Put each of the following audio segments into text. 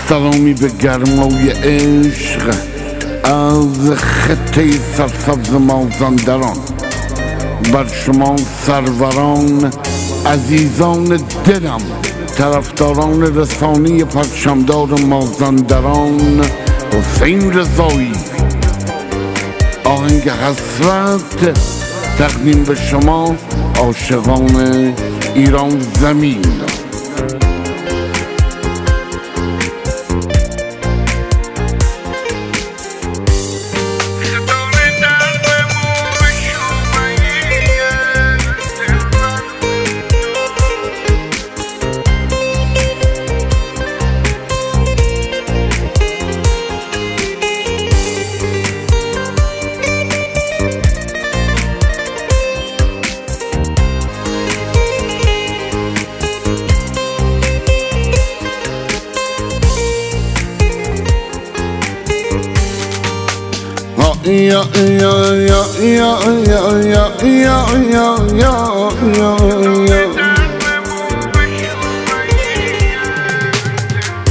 سلامی به گرمای عشق از خطه سرسبز مازندران بر شما سروران عزیزان دلم، طرفداران رسانی پرچمدار مازندران. حسین رضایی، آهنگ حسرت تقدیم به شما عاشقان ایران زمین. ستاره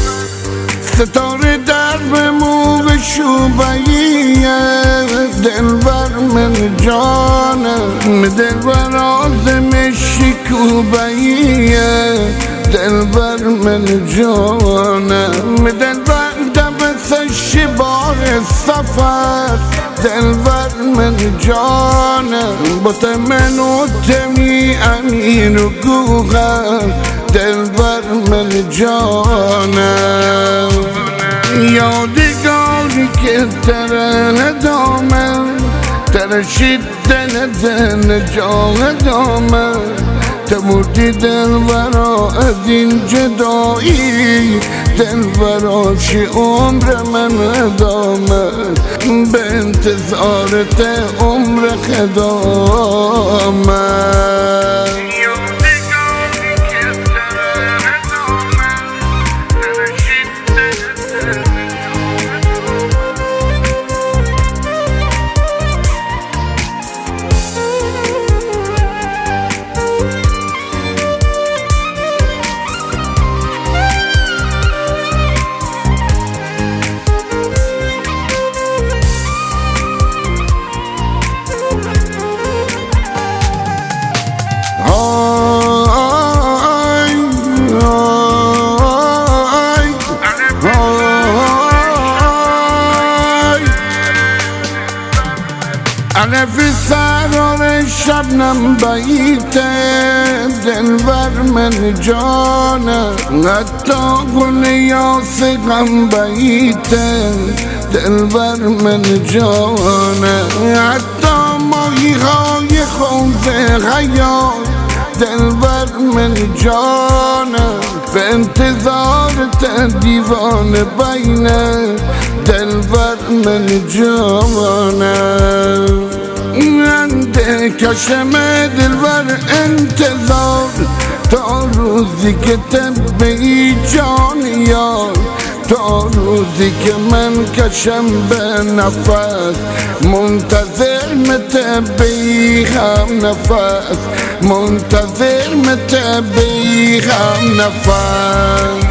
در به موق شوباییه، دلبر من جانم، دلبر آزم شکوباییه، دلبر من جانم، دلبر دبس شبار سفر، دلبر من جانم، بوت من و تمی امین و گوغر، دلبر من جانم. یادگاری که تره دامن، ترشید دن جان دامن، تو بردی دلبرا از این جدایی، دلبراش عمر من ادامه، به انتظارت عمر خدامت. علف سرار شبنم بیته، دلبر من جانم، حتی گل یاس غم بیته، دلبر من جانم، حتی ماهی های خوز حیات، دلبر من جانم، به انتظارت دیوان بینه، دلبر من جانم. انده کشم دلبر انتظار، تا روزی که تبعی جانی یار، تا روزی که من کشم به نفس، منتظر متبعی هم نفس، منتظر متبعی هم نفس.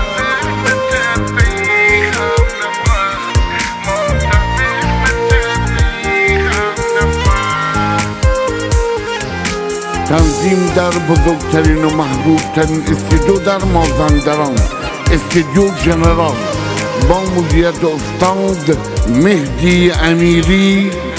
تنظیم در بزرگترین و محبوبترین استودیو در مازندران، استودیو جنرال، با مدیریت استاد مهدی امیری.